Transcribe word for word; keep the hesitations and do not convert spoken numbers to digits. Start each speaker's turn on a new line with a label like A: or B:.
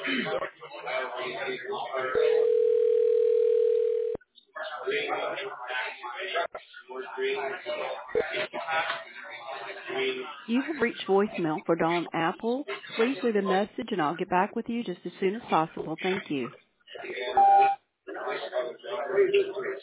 A: You have reached voicemail for Dawn Apple. Please leave a message and I'll get back with you just as soon as possible. Thank you.